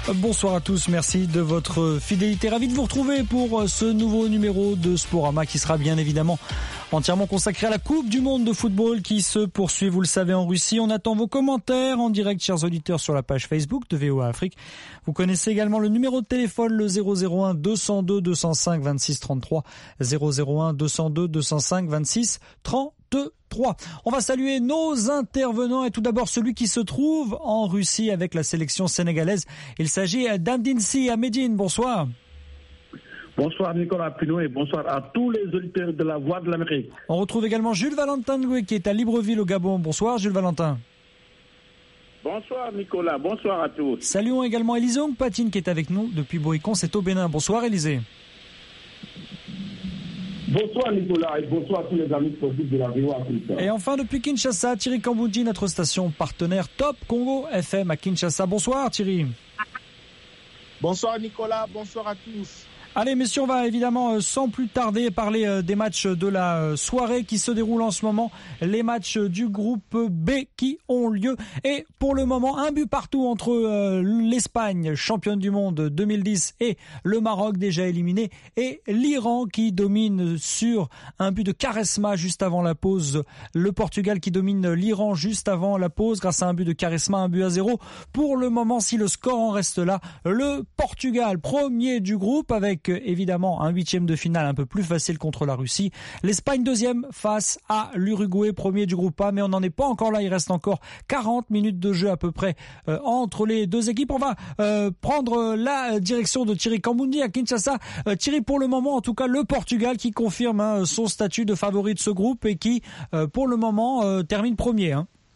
Bonsoir à tous, merci de votre fidélité. Ravi de vous retrouver pour ce nouveau numéro de Sporama qui sera bien évidemment entièrement consacré à la Coupe du Monde de football qui se poursuit, vous le savez, en Russie. On attend vos commentaires en direct, chers auditeurs, sur la page Facebook de VOA Afrique. Vous connaissez également le numéro de téléphone, le 001 202 205 26 33, 001 202 205 26 33. On va saluer nos intervenants et tout d'abord celui qui se trouve en Russie avec la sélection sénégalaise. Il s'agit d'Amdinsi Ahmedine. Bonsoir. Bonsoir Nicolas Pinot et bonsoir à tous les auditeurs de la Voix de l'Amérique. On retrouve également Jules Valentin qui est à Libreville au Gabon. Bonsoir Jules Valentin. Bonsoir Nicolas, bonsoir à tous. Saluons également Élisée Ongpatine qui est avec nous depuis Bouricon, c'est au Bénin. Bonsoir Élisée. Bonsoir Nicolas et bonsoir à tous les amis sportifs de la VOA Afrique. Et enfin depuis Kinshasa, Thierry Kambouji, notre station partenaire Top Congo FM à Kinshasa. Bonsoir Thierry. Bonsoir Nicolas, bonsoir à tous. Allez messieurs, on va évidemment sans plus tarder parler des matchs de la soirée qui se déroulent en ce moment, les matchs du groupe B qui ont lieu et pour le moment un but partout entre l'Espagne, championne du monde 2010 et le Maroc déjà éliminé et l'Iran qui domine sur un but de Quaresma juste avant la pause, le Portugal qui domine l'Iran juste avant la pause grâce à un but de Quaresma, 1-0. Pour le moment, si le score en reste là, le Portugal premier du groupe avec évidemment un huitième de finale un peu plus facile contre la Russie. L'Espagne deuxième face à l'Uruguay premier du groupe A, mais on n'en est pas encore là. Il reste encore 40 minutes de jeu à peu près entre les deux équipes. On va prendre la direction de Thierry Kambouji à Kinshasa. Thierry, pour le moment, en tout cas, le Portugal qui confirme son statut de favori de ce groupe et qui, pour le moment, termine premier.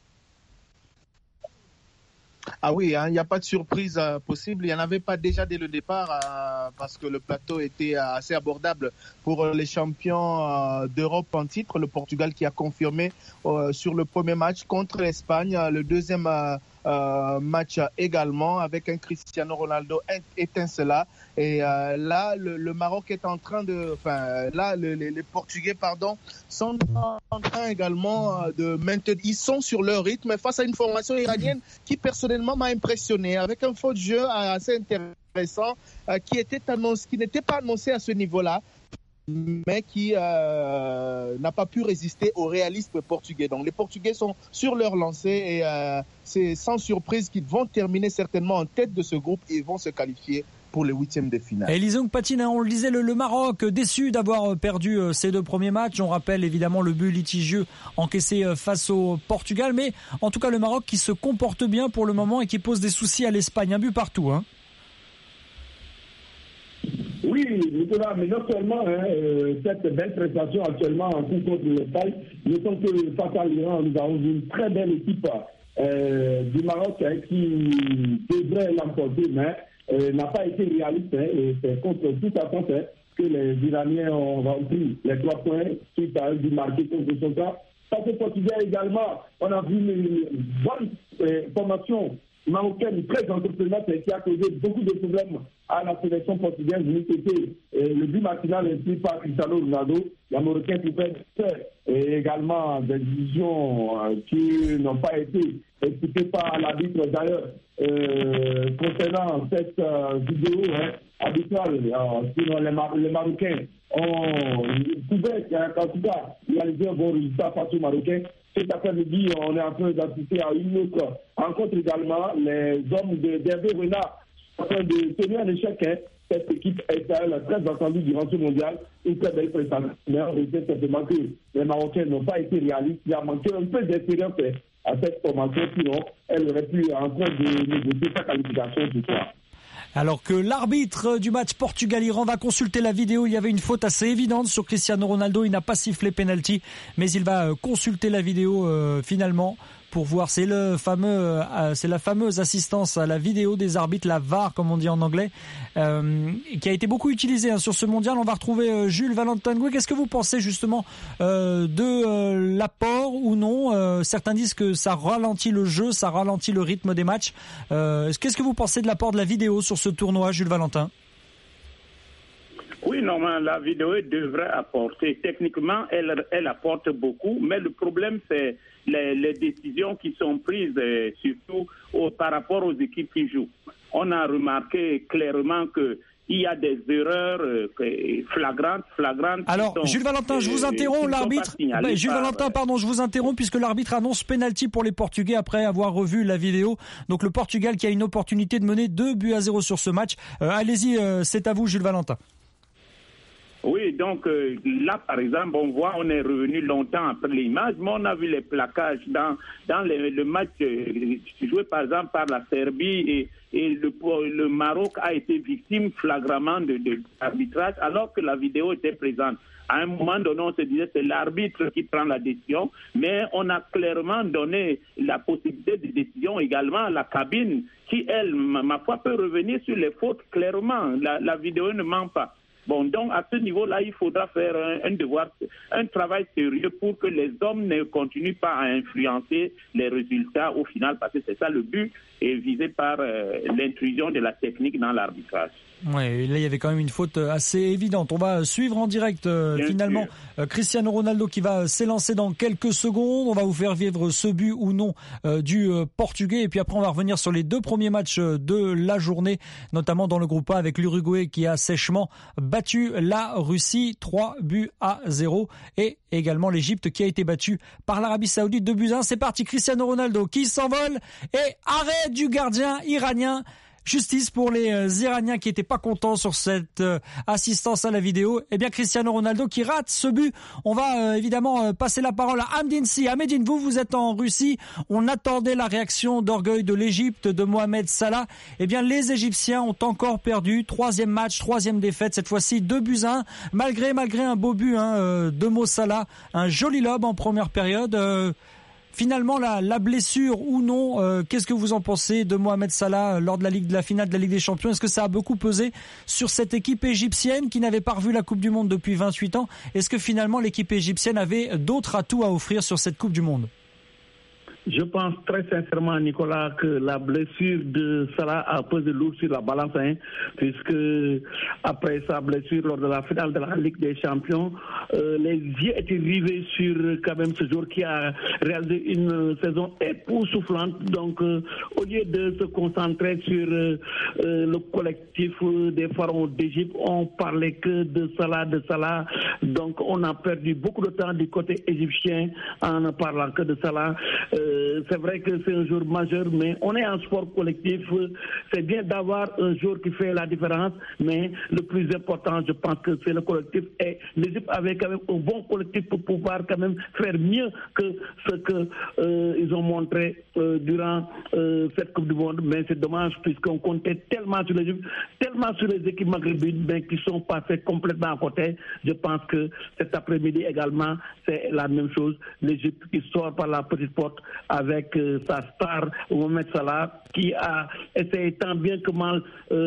Ah oui, il n'y a pas de surprise possible. Il n'y en avait pas déjà dès le départ parce que le plateau était assez abordable pour les champions d'Europe en titre. Le Portugal qui a confirmé sur le premier match contre l'Espagne, le deuxième match également avec un Cristiano Ronaldo étincelant. Et là, le Maroc est en train de... Enfin, là, les Portugais, sont en train également de maintenir... Ils sont sur leur rythme face à une formation iranienne qui, personnellement, m'a impressionné avec un faux de jeu assez intéressant qui n'était pas annoncé à ce niveau-là, mais qui n'a pas pu résister au réalisme portugais. Donc les Portugais sont sur leur lancée et c'est sans surprise qu'ils vont terminer certainement en tête de ce groupe et vont se qualifier pour les huitièmes de finale. Élisée Ongpatine, on le disait, le Maroc déçu d'avoir perdu ses deux premiers matchs. On rappelle évidemment le but litigieux encaissé face au Portugal, mais en tout cas le Maroc qui se comporte bien pour le moment et qui pose des soucis à l'Espagne. Un but partout. Oui, Nicolas, mais non seulement cette belle prestation actuellement en coup contre l'Espagne, notons que face à l'Iran, nous avons vu une très belle équipe du Maroc qui devrait l'emporter, mais n'a pas été réaliste. Et c'est contre tout attente que les Iraniens ont pris les 3 points suite à un but marqué contre son cas. Face au Portugal également, on a vu une bonne formation marocaine très entreprenante qui a causé beaucoup de problèmes à la sélection portugaise. C'était le but matinal inscrit par Cristiano Ronaldo. Les Marocains pouvaient faire également des décisions qui n'ont pas été expliquées par l'arbitre. D'ailleurs, concernant cette vidéo arbitrale, sinon les Marocains pouvaient en tout cas réaliser un bon résultat face aux Marocains. Cet après-midi, on est en train d'assister à une autre rencontre également. Les hommes d'Hervé Renard sont en train de tenir un échec. Cette équipe est très attendue durant ce mondial. Une très belle prestation. Mais on regrette simplement que les Marocains n'ont pas été réalistes. Il a manqué un peu d'expérience à cette formation. Sinon, elle aurait pu en train de négocier sa qualification ce soir. Alors que l'arbitre du match Portugal-Iran va consulter la vidéo, il y avait une faute assez évidente sur Cristiano Ronaldo, il n'a pas sifflé penalty, mais il va consulter la vidéo finalement pour voir. C'est la fameuse assistance à la vidéo des arbitres, la VAR comme on dit en anglais, qui a été beaucoup utilisée sur ce mondial. On va retrouver Jules Valentin. Qu'est-ce que vous pensez justement de l'apport ou non certains disent que ça ralentit le jeu, ça ralentit le rythme des matchs. Qu'est-ce que vous pensez de l'apport de la vidéo sur ce tournoi, Jules Valentin? Oui, normalement, la vidéo devrait apporter. Techniquement, elle apporte beaucoup, mais le problème, c'est les décisions qui sont prises, surtout par rapport aux équipes qui jouent. On a remarqué clairement que il y a des erreurs flagrantes. Alors, Jules Valentin, je vous interromps, l'arbitre. Jules Valentin, pardon, je vous interromps puisque l'arbitre annonce pénalty pour les Portugais après avoir revu la vidéo. Donc le Portugal qui a une opportunité de mener 2-0 sur ce match. Allez-y, c'est à vous, Jules Valentin. Oui, donc là, par exemple, on est revenu longtemps après l'image, mais on a vu les plaquages dans le match joué par exemple par la Serbie et le Maroc a été victime flagramment de l'arbitrage alors que la vidéo était présente. À un moment donné, on se disait c'est l'arbitre qui prend la décision, mais on a clairement donné la possibilité de décision également à la cabine qui, elle, ma foi, peut revenir sur les fautes clairement. La vidéo ne ment pas. Bon, donc à ce niveau-là, il faudra faire un travail sérieux pour que les hommes ne continuent pas à influencer les résultats au final, parce que c'est ça le but, et visé par l'intrusion de la technique dans l'arbitrage. Ouais, là il y avait quand même une faute assez évidente. On va suivre en direct finalement Cristiano Ronaldo qui va s'élancer dans quelques secondes. On va vous faire vivre ce but ou non du Portugais et puis après on va revenir sur les deux premiers matchs de la journée, notamment dans le groupe A avec l'Uruguay qui a sèchement battu la Russie 3-0 et également l'Égypte qui a été battue par l'Arabie Saoudite 2-1. C'est parti, Cristiano Ronaldo qui s'envole et arrêt du gardien iranien. Justice pour les Iraniens qui étaient pas contents sur cette assistance à la vidéo. Eh bien, Cristiano Ronaldo qui rate ce but. On va évidemment passer la parole à Hamdinsi. Ahmedine, vous êtes en Russie. On attendait la réaction d'orgueil de l'Égypte, de Mohamed Salah. Eh bien, les Égyptiens ont encore perdu. Troisième match, troisième défaite. Cette fois-ci, 2-1. Malgré un beau but de Mo Salah. Un joli lob en première période. Finalement, la blessure ou non, qu'est-ce que vous en pensez de Mohamed Salah lors de la finale de la Ligue des Champions? Est-ce que ça a beaucoup pesé sur cette équipe égyptienne qui n'avait pas revu la Coupe du Monde depuis 28 ans? Est-ce que finalement l'équipe égyptienne avait d'autres atouts à offrir sur cette Coupe du Monde? Je pense très sincèrement, Nicolas, que la blessure de Salah a pesé lourd sur la balance, puisque après sa blessure lors de la finale de la Ligue des Champions, les yeux étaient rivés sur quand même ce joueur qui a réalisé une saison époustouflante. Donc, au lieu de se concentrer sur le collectif des pharaons d'Égypte, on parlait que de Salah. Donc, on a perdu beaucoup de temps du côté égyptien en ne parlant que de Salah. C'est vrai que c'est un jour majeur, mais on est en sport collectif. C'est bien d'avoir un jour qui fait la différence, mais le plus important, je pense que c'est le collectif. Et l'Égypte avait quand même un bon collectif pour pouvoir quand même faire mieux que ce qu'ils ont montré durant cette Coupe du Monde. Mais c'est dommage puisqu'on comptait tellement sur l'Égypte, tellement sur les équipes maghrébines, mais qui sont passées complètement à côté. Je pense que cet après-midi également, c'est la même chose. L'Égypte qui sort par la petite porte avec sa star Mohamed Salah qui a essayé tant bien que mal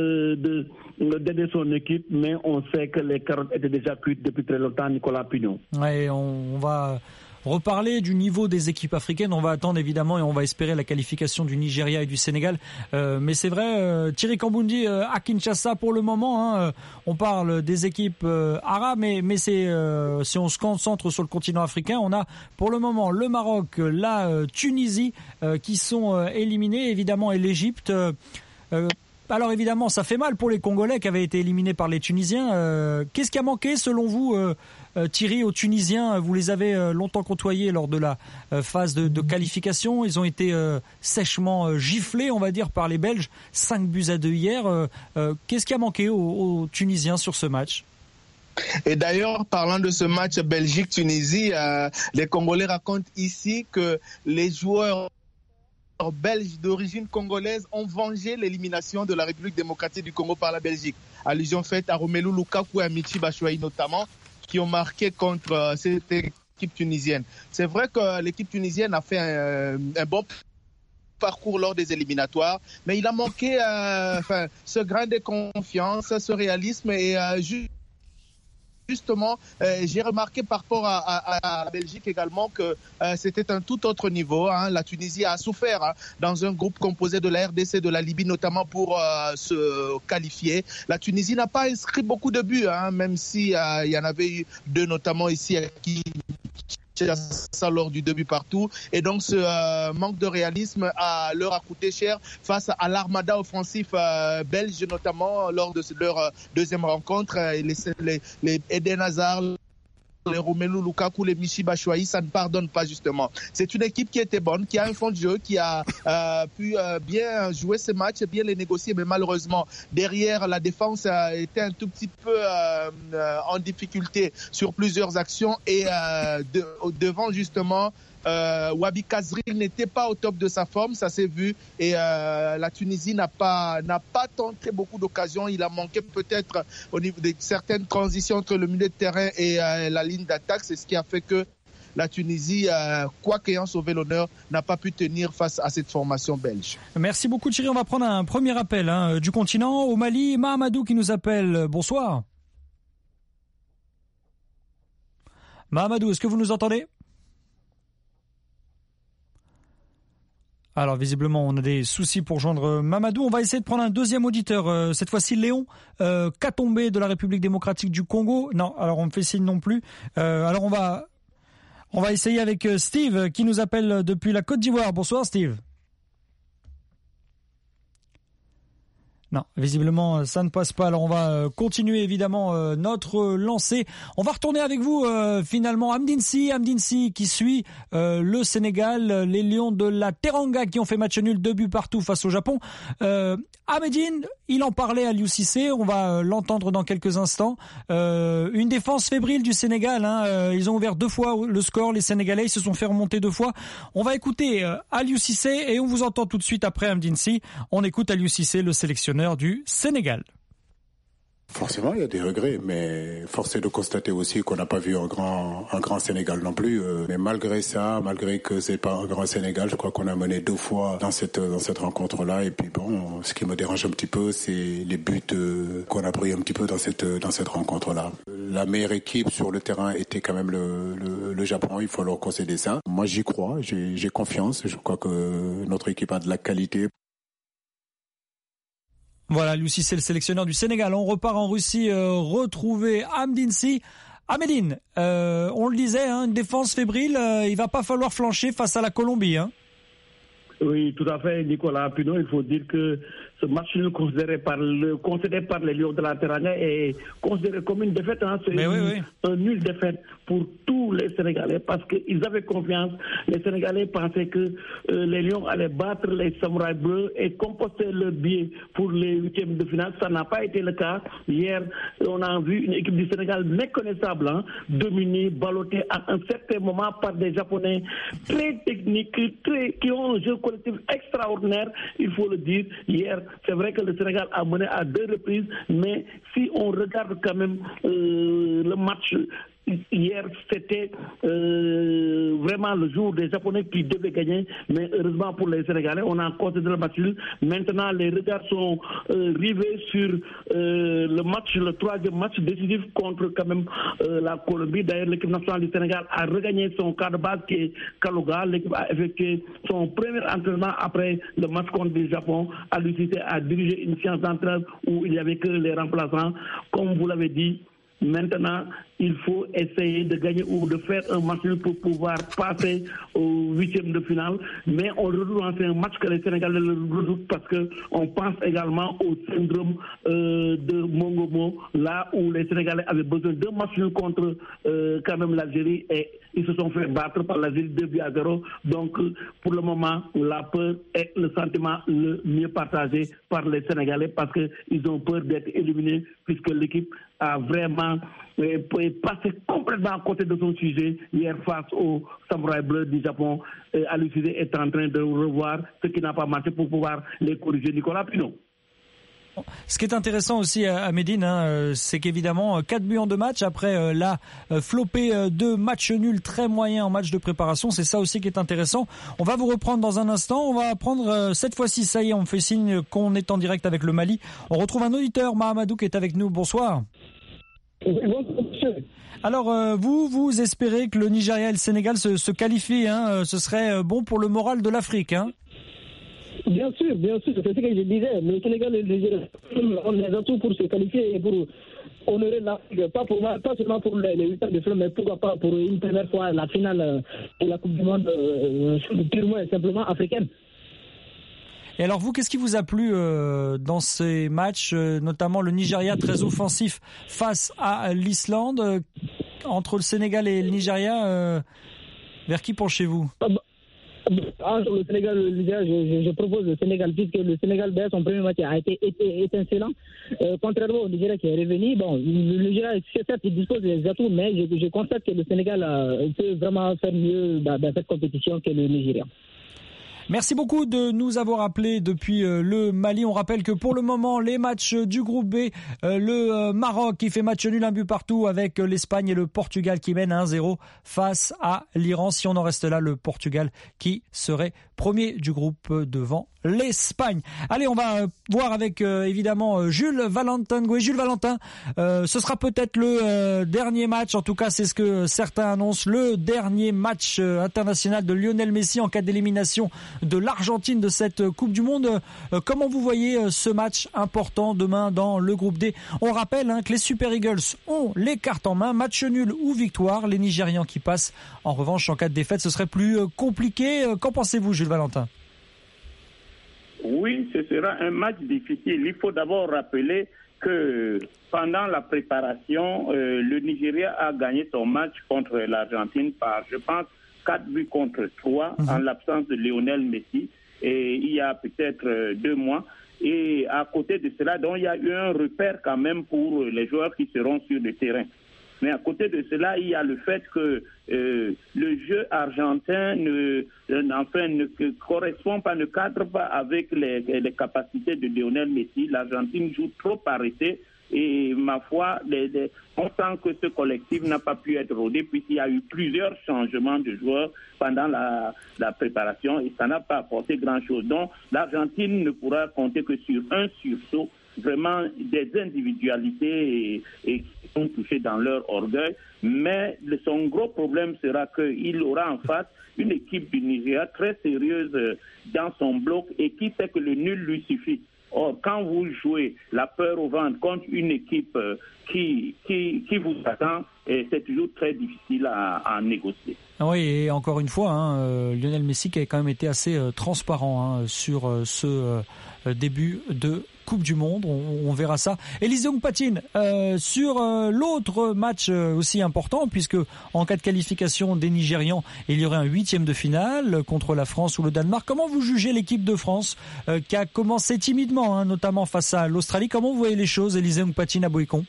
d'aider son équipe, mais on sait que les carottes étaient déjà cuites depuis très longtemps, Nicolas Pignon. Ouais, on va reparler du niveau des équipes africaines. On va attendre évidemment et on va espérer la qualification du Nigeria et du Sénégal. Mais c'est vrai, Thierry Kambundi à Kinshasa pour le moment. On parle des équipes arabes, mais c'est si on se concentre sur le continent africain, on a pour le moment le Maroc, la Tunisie qui sont éliminés évidemment et l'Égypte. Alors évidemment, ça fait mal pour les Congolais qui avaient été éliminés par les Tunisiens. Qu'est-ce qui a manqué selon vous, Thierry, aux Tunisiens? Vous les avez longtemps côtoyés lors de la phase de qualification. Ils ont été sèchement giflés, on va dire, par les Belges. 5-2 hier. Qu'est-ce qui a manqué aux Tunisiens sur ce match? Et d'ailleurs, parlant de ce match Belgique-Tunisie, les Congolais racontent ici que les joueurs belges d'origine congolaise ont vengé l'élimination de la République démocratique du Congo par la Belgique. Allusion faite à Romelu Lukaku et à Michy Batshuayi notamment, qui ont marqué contre cette équipe tunisienne. C'est vrai que l'équipe tunisienne a fait un bon parcours lors des éliminatoires, mais il a manqué ce grain de confiance, ce réalisme et justement, j'ai remarqué par rapport à la Belgique également que c'était un tout autre niveau. La Tunisie a souffert dans un groupe composé de la RDC, de la Libye notamment pour se qualifier. La Tunisie n'a pas inscrit beaucoup de buts, même si il y en avait eu 2 notamment ici qui ça lors du début partout, et donc ce manque de réalisme leur a coûté cher face à l'armada offensif belge, notamment lors de leur deuxième rencontre. Les Eden Hazard, les Romelu Lukaku, les Michy Batshuayi, ça ne pardonne pas justement. C'est une équipe qui était bonne, qui a un fond de jeu, qui a pu bien jouer ces matchs, bien les négocier, mais malheureusement derrière la défense était un tout petit peu en difficulté sur plusieurs actions, et devant justement Wabi Kazri n'était pas au top de sa forme, ça s'est vu, et la Tunisie n'a pas tenté beaucoup d'occasions. Il a manqué peut-être au niveau de certaines transitions entre le milieu de terrain et la ligne d'attaque. C'est ce qui a fait que la Tunisie, quoique ayant sauvé l'honneur, n'a pas pu tenir face à cette formation belge. Merci beaucoup Thierry. On va prendre un premier appel du continent. Au Mali, Mahamadou qui nous appelle. Bonsoir. Mahamadou, est-ce que vous nous entendez ? Alors visiblement on a des soucis pour joindre Mamadou. On va essayer de prendre un deuxième auditeur, cette fois-ci Léon Katombe de la République démocratique du Congo. Non, alors on me fait signe non plus. Alors on va essayer avec Steve qui nous appelle depuis la Côte d'Ivoire. Bonsoir Steve. Non, visiblement ça ne passe pas. Alors on va continuer évidemment notre lancée. On va retourner avec vous finalement Amdinsi qui suit le Sénégal, les Lions de la Teranga qui ont fait match nul 2 buts partout face au Japon. Amedine, il en parlait à Aliou Cissé, on va l'entendre dans quelques instants. Une défense fébrile du Sénégal, ils ont ouvert 2 fois le score, les Sénégalais, ils se sont fait remonter 2 fois. On va écouter Aliou Cissé et on vous entend tout de suite après Amdinsi. On écoute Aliou Cissé, le sélectionneur du Sénégal. Forcément, il y a des regrets, mais force est de constater aussi qu'on n'a pas vu un grand Sénégal non plus. Mais malgré ça, malgré que c'est pas un grand Sénégal, je crois qu'on a mené 2 fois dans cette rencontre-là. Et puis bon, ce qui me dérange un petit peu, c'est les buts qu'on a pris un petit peu dans cette rencontre-là. La meilleure équipe sur le terrain était quand même le Japon. Il faut leur concéder ça. Moi, j'y crois, j'ai confiance. Je crois que notre équipe a de la qualité. Voilà, Aliou Cissé, le sélectionneur du Sénégal. On repart en Russie retrouver Amdinsi. Amedine, on le disait, une défense fébrile, il va pas falloir flancher face à la Colombie. Oui, tout à fait, Nicolas Pino. Il faut dire que ce match nul concédé par les Lions de la Teranga est considéré comme une défaite. C'est un nul défaite pour tous les Sénégalais parce qu'ils avaient confiance. Les Sénégalais pensaient que les Lions allaient battre les Samouraïs bleus et composter leur billet pour les 8e de finale. Ça n'a pas été le cas. Hier, on a vu une équipe du Sénégal méconnaissable, dominée, ballottée à un certain moment par des Japonais très techniques, qui ont un jeu collectif extraordinaire, il faut le dire. Hier, c'est vrai que le Sénégal a mené à 2 reprises, mais si on regarde quand même le match, hier, c'était vraiment le jour des Japonais qui devaient gagner, mais heureusement pour les Sénégalais, on a considéré le match nul. Maintenant, les regards sont rivés sur le 3e match décisif contre quand même la Colombie. D'ailleurs, l'équipe nationale du Sénégal a regagné son quart de base qui est Kalouga. L'équipe a effectué son premier entraînement après le match contre le Japon. Aliou Cissé a dirigé une séance d'entraînement où il n'y avait que les remplaçants. Comme vous l'avez dit, maintenant, il faut essayer de gagner ou de faire un match pour pouvoir passer au 8e de finale. Mais on redoute un match que les Sénégalais le redoutent parce qu'on pense également au syndrome de Mongomo, là où les Sénégalais avaient besoin de matchs contre quand même l'Algérie et ils se sont fait battre par l'Algérie 2-0. Donc, pour le moment, la peur est le sentiment le mieux partagé par les Sénégalais parce qu'ils ont peur d'être éliminés puisque l'équipe a vraiment passé complètement à côté de son sujet hier face aux Samouraïs bleus du Japon. Aliou Cissé est en train de revoir ce qui n'a pas marché pour pouvoir les corriger. Nicolas Pino. Ce qui est intéressant aussi à Médine, c'est qu'évidemment 4 buts en 2 matchs après la flopée de matchs nuls très moyens en match de préparation, c'est ça aussi qui est intéressant. On va vous reprendre dans un instant, on va prendre cette fois-ci, ça y est, on fait signe qu'on est en direct avec le Mali. On retrouve un auditeur, Mahamadou, qui est avec nous. Bonsoir. Bonsoir, sûr. Alors, vous espérez que le Nigeria et le Sénégal se qualifient, hein, ce serait bon pour le moral de l'Afrique, hein? Bien sûr, c'est ce que je disais. Le Sénégal et le Nigeria ont les atouts pour se qualifier et pour honorer l'Afrique, pas seulement pour les 8 ans de finale, mais pourquoi pas pour une première fois la finale de la Coupe du Monde purement et simplement africaine. Et alors vous, qu'est-ce qui vous a plu dans ces matchs, notamment le Nigeria très offensif face à l'Islande, entre le Sénégal et le Nigeria, vers qui penchez-vous? Entre le Sénégal et le Nigeria, je propose le Sénégal, puisque le Sénégal, son premier match a été étincelant. Contrairement au Nigeria qui est revenu, le Nigeria, certes, il dispose des atouts, mais je constate que le Sénégal peut vraiment faire mieux dans cette compétition que le Nigeria. Merci beaucoup de nous avoir appelés depuis le Mali. On rappelle que pour le moment, les matchs du groupe B, le Maroc qui fait match nul 1 but partout avec l'Espagne et le Portugal qui mène 1-0 face à l'Iran. Si on en reste là, le Portugal qui serait premier du groupe devant l'Espagne. Allez, on va voir avec évidemment Jules Valentin. Oui, Jules Valentin, ce sera peut-être le dernier match, en tout cas c'est ce que certains annoncent, le dernier match international de Lionel Messi en cas d'élimination de l'Argentine de cette Coupe du Monde. Comment vous voyez ce match important demain dans le groupe D? On rappelle que les Super Eagles ont les cartes en main, match nul ou victoire. Les Nigérians qui passent, en revanche, en cas de défaite, ce serait plus compliqué. Qu'en pensez-vous, Jules Valentin? Oui, ce sera un match difficile. Il faut d'abord rappeler que pendant la préparation, le Nigeria a gagné son match contre l'Argentine par, je pense, 4 buts contre 3 en l'absence de Lionel Messi, et il y a peut-être 2 mois. Et à côté de cela, donc, il y a eu un repère quand même pour les joueurs qui seront sur le terrain. Mais à côté de cela, il y a le fait que le jeu argentin ne correspond pas, ne cadre pas avec les capacités de Lionel Messi. L'Argentine joue trop arrêté et ma foi, on sent que ce collectif n'a pas pu être rodé puisqu'il y a eu plusieurs changements de joueurs pendant la préparation et ça n'a pas apporté grand-chose. Donc l'Argentine ne pourra compter que sur un sursaut, vraiment des individualités et qui sont touchées dans leur orgueil. Mais son gros problème sera qu'il aura en face une équipe du Nigeria très sérieuse dans son bloc et qui sait que le nul lui suffit. Or, quand vous jouez la peur au ventre contre une équipe qui vous attend, c'est toujours très difficile à négocier. Oui, et encore une fois, Lionel Messi qui a quand même été assez transparent sur ce début de Coupe du Monde, on verra ça. Élisée Patine, sur l'autre match aussi important, puisque en cas de qualification des Nigérians, il y aurait un 8e de finale contre la France ou le Danemark. Comment vous jugez l'équipe de France qui a commencé timidement, notamment face à l'Australie? Comment vous voyez les choses, Élisée Patine à Boïcon?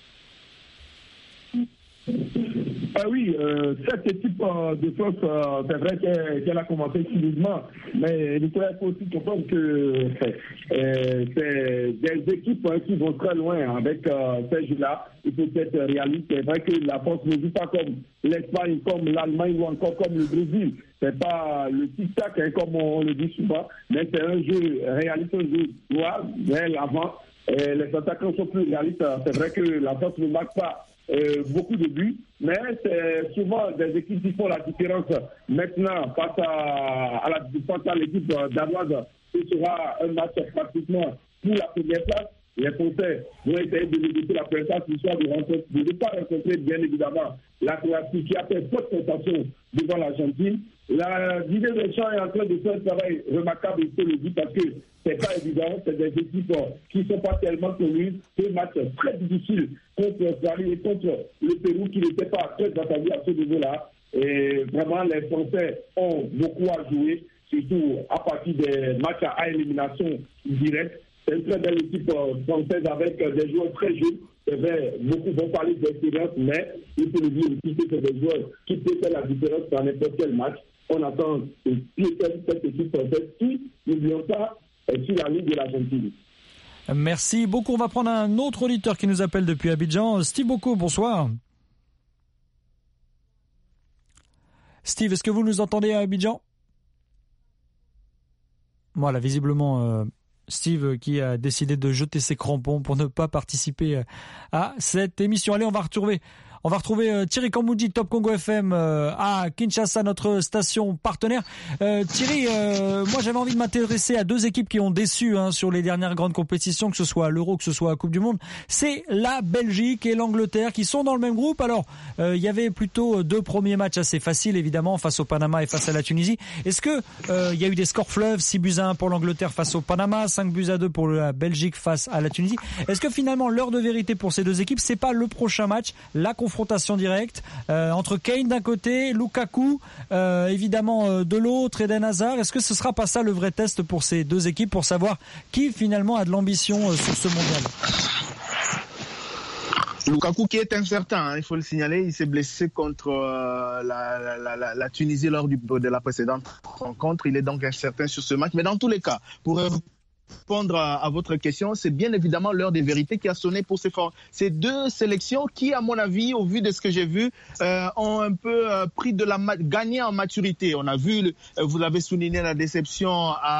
Oui, cette équipe de France, c'est vrai qu'elle a commencé timidement, mais il faut aussi comprendre que c'est des équipes qui vont très loin avec ces jeux-là. Il faut être réaliste. C'est vrai que la France ne joue pas comme l'Espagne, comme l'Allemagne ou encore comme le Brésil. C'est pas le tic-tac comme on le dit souvent, mais c'est un jeu réaliste, un jeu droit, vers l'avant. Les attaquants sont plus réalistes. C'est vrai que la France ne marque pas beaucoup de buts, mais c'est souvent des équipes qui font la différence. Maintenant, face à l'équipe danoise, ce sera un match pratiquement pour la première place. Les Français vont essayer de négocier la première place, l'histoire de ne pas rencontrer bien évidemment la Croatie qui a fait peu de sensations devant l'Argentine. La Didier Deschamps est en train de faire un travail remarquable, il faut le dire, parce que c'est pas évident, c'est des équipes qui ne sont pas tellement connues. C'est un match très difficile contre l'Australie et contre le Pérou qui n'était pas très attendu à ce niveau-là. Et vraiment, les Français ont beaucoup à jouer, surtout à partir des matchs à élimination directe. C'est une très belle équipe française avec des joueurs très jeunes. C'est vrai, beaucoup vont parler d'expérience, mais il faut le dire aussi que c'est des joueurs qui peuvent faire la différence dans n'importe quel match. On attend cette équipe française qui, n'oublions pas, est sur la ligne de l'Argentine. Merci beaucoup. On va prendre un autre auditeur qui nous appelle depuis Abidjan. Steve Boko, bonsoir. Steve, est-ce que vous nous entendez à Abidjan? Voilà, visiblement... Steve qui a décidé de jeter ses crampons pour ne pas participer à cette émission. Allez, on va On va retrouver Thierry Kambouji, Top Congo FM à Kinshasa, notre station partenaire. Thierry, moi j'avais envie de m'intéresser à deux équipes qui ont déçu sur les dernières grandes compétitions, que ce soit l'Euro, que ce soit la Coupe du Monde. C'est la Belgique et l'Angleterre qui sont dans le même groupe. Alors, il y avait plutôt deux premiers matchs assez faciles, évidemment, face au Panama et face à la Tunisie. Est-ce que il y a eu des scores fleuves, 6-1 pour l'Angleterre face au Panama, 5-2 pour la Belgique face à la Tunisie. Est-ce que finalement l'heure de vérité pour ces deux équipes, c'est pas le prochain match, la confrontation directe entre Kane d'un côté, Lukaku évidemment de l'autre, Eden Hazard? Est-ce que ce sera pas ça le vrai test pour ces deux équipes pour savoir qui finalement a de l'ambition sur ce mondial? Lukaku qui est incertain, il faut le signaler, il s'est blessé contre la Tunisie lors de la précédente rencontre. Il est donc incertain sur ce match. Mais dans tous les cas, pour répondre à votre question, c'est bien évidemment l'heure des vérités qui a sonné pour ces deux sélections qui, à mon avis, au vu de ce que j'ai vu, ont un peu gagné en maturité. On a vu, vous l'avez souligné, la déception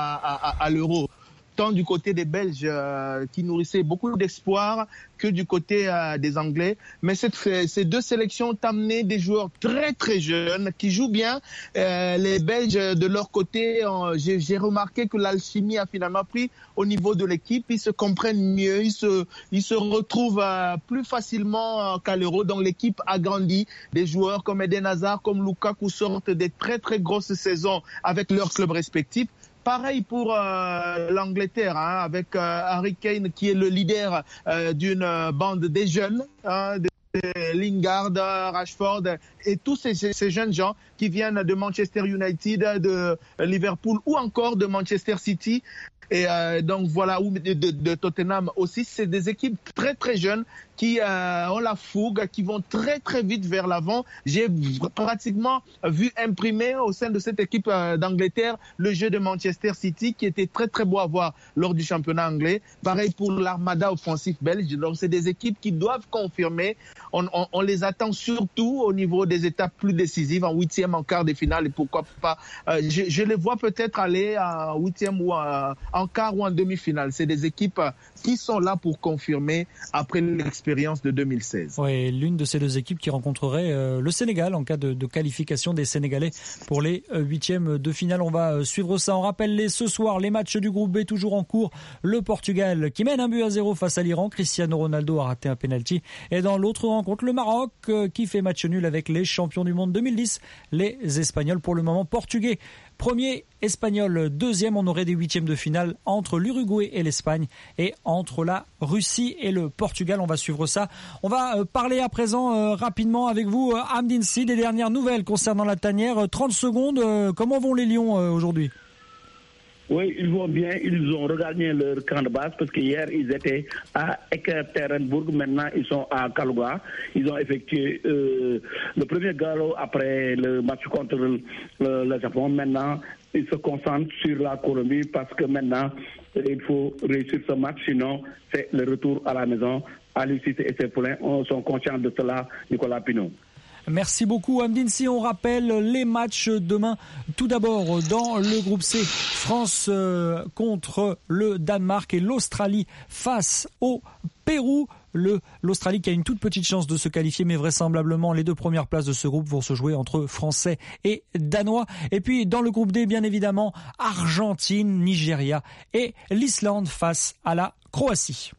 à l'Euro, tant du côté des Belges qui nourrissaient beaucoup d'espoir que du côté des Anglais. Mais ces deux sélections ont amené des joueurs très très jeunes qui jouent bien. Les Belges, de leur côté, j'ai remarqué que l'alchimie a finalement pris au niveau de l'équipe. Ils se comprennent mieux, ils se retrouvent plus facilement qu'à l'Euro. Donc l'équipe a grandi. Des joueurs comme Eden Hazard, comme Lukaku sortent des très très grosses saisons avec leurs clubs respectifs. Pareil pour l'Angleterre, avec Harry Kane qui est le leader d'une bande des jeunes, de Lingard, Rashford et tous ces jeunes gens qui viennent de Manchester United, de Liverpool ou encore de Manchester City. Et donc voilà, ou de Tottenham aussi. C'est des équipes très très jeunes qui ont la fougue, qui vont très très vite vers l'avant. J'ai pratiquement vu imprimer au sein de cette équipe d'Angleterre le jeu de Manchester City qui était très très beau à voir lors du championnat anglais. Pareil pour l'armada offensif belge. Donc c'est des équipes qui doivent confirmer. On les attend surtout au niveau des étapes plus décisives, en huitième, en quart de finale et pourquoi pas. Je les vois peut-être aller en huitième ou en quart ou en demi-finale. C'est des équipes qui sont là pour confirmer après l'expérience de 2016. Oui, l'une de ces deux équipes qui rencontrerait le Sénégal en cas de qualification des Sénégalais pour les huitièmes de finale. On va suivre ça. On rappelle ce soir les matchs du groupe B toujours en cours. Le Portugal qui mène 1-0 face à l'Iran. Cristiano Ronaldo a raté un penalty. Et dans l'autre rencontre, le Maroc qui fait match nul avec les champions du monde 2010, les Espagnols. Pour le moment portugais premier, espagnol deuxième. On aurait des huitièmes de finale entre l'Uruguay et l'Espagne et entre la Russie et le Portugal. On va suivre ça. On va parler à présent rapidement avec vous, Hamdine Sy, des dernières nouvelles concernant la tanière. 30 secondes, comment vont les Lions aujourd'hui ? Oui, ils vont bien. Ils ont regagné leur camp de base parce qu'hier, ils étaient à Ekaterinbourg. Maintenant, ils sont à Kalouga. Ils ont effectué le premier galop après le match contre le Japon. Maintenant, ils se concentrent sur la Colombie parce que maintenant, il faut réussir ce match. Sinon, c'est le retour à la maison. Aliou Cissé et ses poulains sont conscients de cela, Nicolas Pinault. Merci beaucoup Hamdine Sy. On rappelle les matchs demain. Tout d'abord dans le groupe C, France contre le Danemark et l'Australie face au Pérou. L'Australie qui a une toute petite chance de se qualifier, mais vraisemblablement les deux premières places de ce groupe vont se jouer entre Français et Danois. Et puis dans le groupe D, bien évidemment, Argentine, Nigeria et l'Islande face à la Croatie.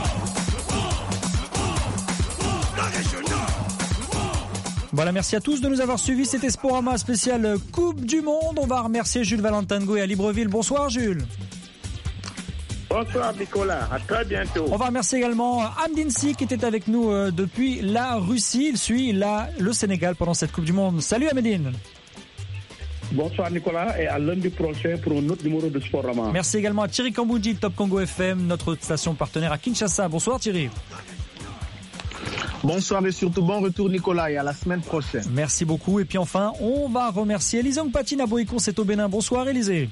Voilà, merci à tous de nous avoir suivis. C'était Sporama spécial Coupe du Monde. On va remercier Jules Valentin à Libreville. Bonsoir Jules. Bonsoir Nicolas, à très bientôt. On va remercier également Hamdine Sy qui était avec nous depuis la Russie. Il suit le Sénégal pendant cette Coupe du Monde. Salut Hamdine. Bonsoir Nicolas et à lundi prochain pour un autre numéro de Sporama. Merci également à Thierry Kambouji, Top Congo FM, notre station partenaire à Kinshasa. Bonsoir Thierry. Bonsoir et surtout bon retour Nicolas et à la semaine prochaine. Merci beaucoup. Et puis enfin, on va remercier Élisée Ngpatine à Boïkon, c'est au Bénin. Bonsoir Élisée.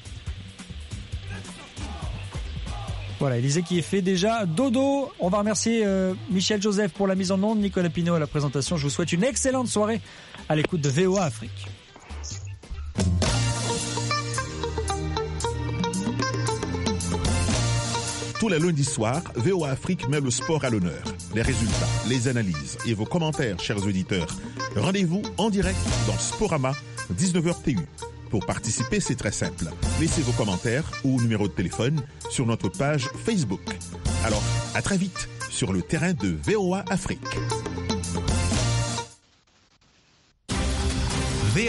Voilà, Élisée qui est fait déjà dodo. On va remercier Michel Joseph pour la mise en onde, Nicolas Pinault à la présentation. Je vous souhaite une excellente soirée à l'écoute de VOA Afrique. Tous les lundis soirs, VOA Afrique met le sport à l'honneur. les résultats, les analyses et vos commentaires, chers auditeurs. Rendez-vous en direct dans Sporama, 19h TU. Pour participer, c'est très simple. Laissez vos commentaires ou numéro de téléphone sur notre page Facebook. Alors, à très vite sur le terrain de VOA Afrique.